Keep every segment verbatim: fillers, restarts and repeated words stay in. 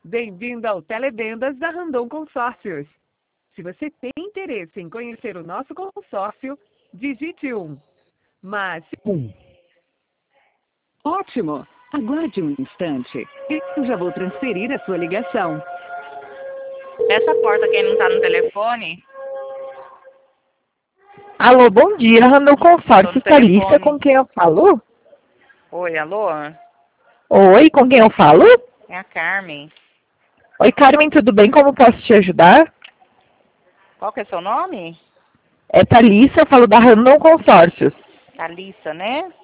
Bem-vindo ao Televendas da Randon Consórcios. Se você tem interesse em conhecer o nosso consórcio, digite um. Mas... Um. Ótimo! Aguarde um instante. Eu já vou transferir a sua ligação. Essa porta, quem não tá no telefone... Alô, bom dia, Randon Consórcio, Thalissa, com quem eu falo? Oi, alô? Oi, com quem eu falo? É a Carmen. Oi, Carmen, tudo bem? Como posso te ajudar? Qual que é seu nome? É Thalissa, eu falo da Randon Consórcios. Thalissa, né?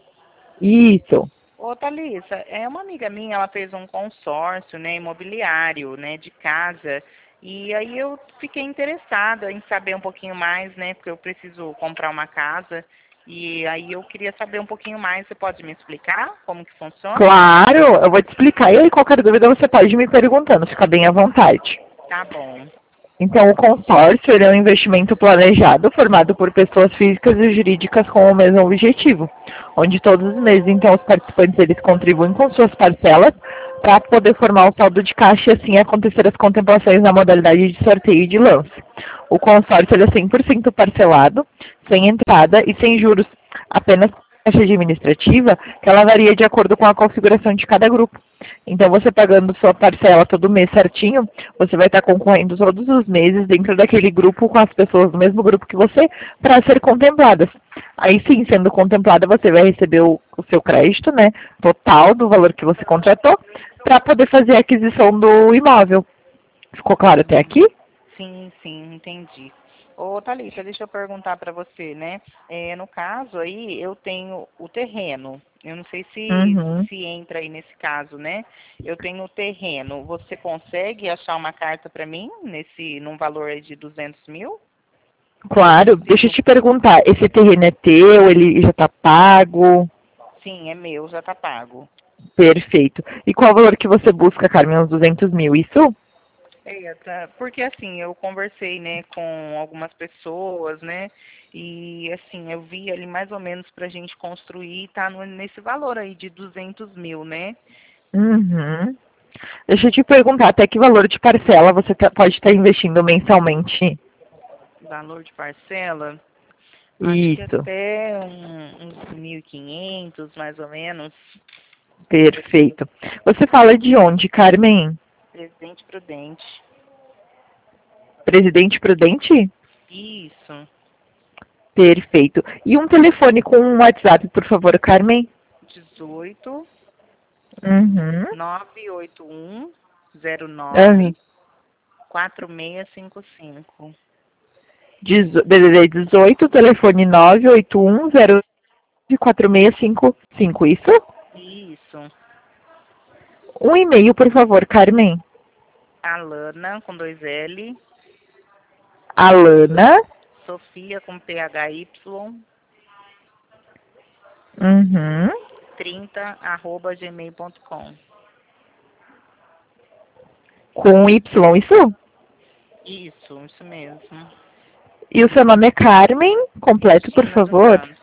Isso. Ô, Thalissa, é uma amiga minha, ela fez um consórcio, né, imobiliário, né, de casa, e aí eu fiquei interessada em saber um pouquinho mais, né, porque eu preciso comprar uma casa, e aí eu queria saber um pouquinho mais. Você pode me explicar como que funciona? Claro, eu vou te explicar, e aí qualquer dúvida você pode me perguntando, fica bem à vontade. Tá bom. Então, o consórcio ele é um investimento planejado, formado por pessoas físicas e jurídicas com o mesmo objetivo, onde todos os meses, então, os participantes eles contribuem com suas parcelas para poder formar o saldo de caixa e assim acontecer as contemplações na modalidade de sorteio e de lance. O consórcio ele é cem por cento parcelado, sem entrada e sem juros, apenas taxa administrativa, que ela varia de acordo com a configuração de cada grupo. Então, você pagando sua parcela todo mês certinho, você vai estar concorrendo todos os meses dentro daquele grupo com as pessoas do mesmo grupo que você, para ser contempladas. Aí sim, sendo contemplada, você vai receber o, o seu crédito, né, total do valor que você contratou, para poder fazer a aquisição do imóvel. Ficou claro até aqui? Sim, sim, entendi. Ô, Thalissa, deixa eu perguntar para você, né? É, no caso aí, eu tenho o terreno. Eu não sei se, Uhum. se entra aí nesse caso, né? Eu tenho o terreno. Você consegue achar uma carta para mim, nesse, num valor aí de duzentos mil? Claro. Deixa eu te perguntar, esse terreno é teu, ele já está pago? Sim, é meu, já está pago. Perfeito. E qual o valor que você busca, Carmen? Uns duzentos mil, isso? É, tá, porque assim, eu conversei, né, com algumas pessoas, né, e assim, eu vi ali mais ou menos para a gente construir, tá no, nesse valor aí de duzentos mil, né? Uhum. Deixa eu te perguntar, até que valor de parcela você tá- pode estar investindo mensalmente? Valor de parcela, acho que Isso, até um, uns mil e quinhentos, mais ou menos. perfeito. Você fala de onde, Carmen? Presidente Prudente. Presidente Prudente? Isso, Perfeito. E um telefone com um WhatsApp, por favor, Carmen? dezoito, Uhum. nove oito um, zero Uhum. nove, quatro seis cinco cinco. Dezo- D D D dezoito, telefone nove oito um zero quatro seis cinco cinco, isso? Isso. Um e-mail, por favor, Carmen. Alana, com dois L, Alana. Sofia, com P H Y, Uhum. trinta, arroba gmail ponto com. Com Y, isso? Isso, isso mesmo. E o seu nome é Carmen, completo, por Cristina dos favor? Santos.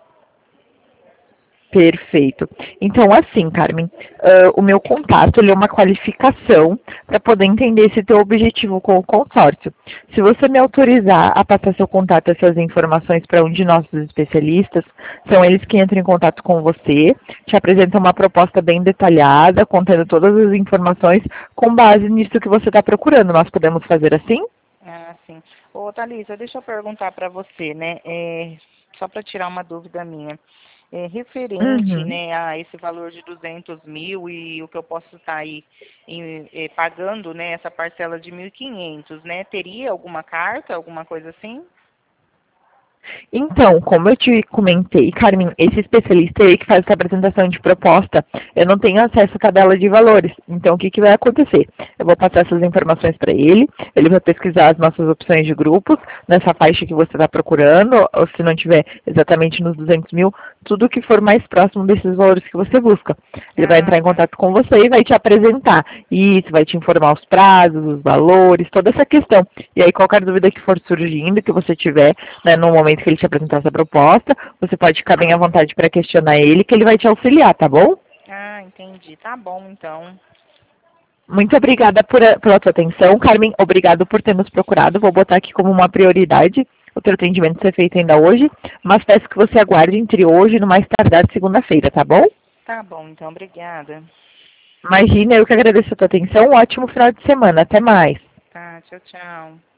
Perfeito. Então, assim, Carmen, uh, o meu contato ele é uma qualificação para poder entender esse teu objetivo com o consórcio. Se você me autorizar a passar seu contato, essas informações para um de nossos especialistas, são eles que entram em contato com você, te apresentam uma proposta bem detalhada, contendo todas as informações, com base nisso que você está procurando. Nós podemos fazer assim? Ah, sim. Ô, Thalissa, deixa eu perguntar para você, né? É, só para tirar uma dúvida minha. É, referente, Uhum. né, a esse valor de duzentos mil e o que eu posso estar aí em, eh, pagando, né, essa parcela de mil e quinhentos, né? Teria alguma carta, alguma coisa assim? Então, como eu te comentei, Carmen, esse especialista aí que faz essa apresentação de proposta, eu não tenho acesso à tabela de valores. Então, o que, que vai acontecer? Eu vou passar essas informações para ele, ele vai pesquisar as nossas opções de grupos, nessa faixa que você está procurando, ou se não tiver exatamente nos duzentos mil, tudo que for mais próximo desses valores que você busca. Ele vai Ah, entrar em tá. contato com você e vai te apresentar. Isso, vai te informar os prazos, os valores, toda essa questão. E aí, qualquer dúvida que for surgindo, que você tiver, né, no momento que ele te apresentar essa proposta, você pode ficar bem à vontade para questionar ele, que ele vai te auxiliar, tá bom? Ah, entendi. Tá bom, então. Muito obrigada por, pela sua atenção. Carmen, obrigado por ter nos procurado. Vou botar aqui como uma prioridade o teu atendimento ser feito ainda hoje, mas peço que você aguarde entre hoje e no mais tardar segunda-feira, tá bom? Tá bom, então, obrigada. Imagina, eu que agradeço a tua atenção. Um ótimo final de semana. Até mais. Tá, tchau, tchau.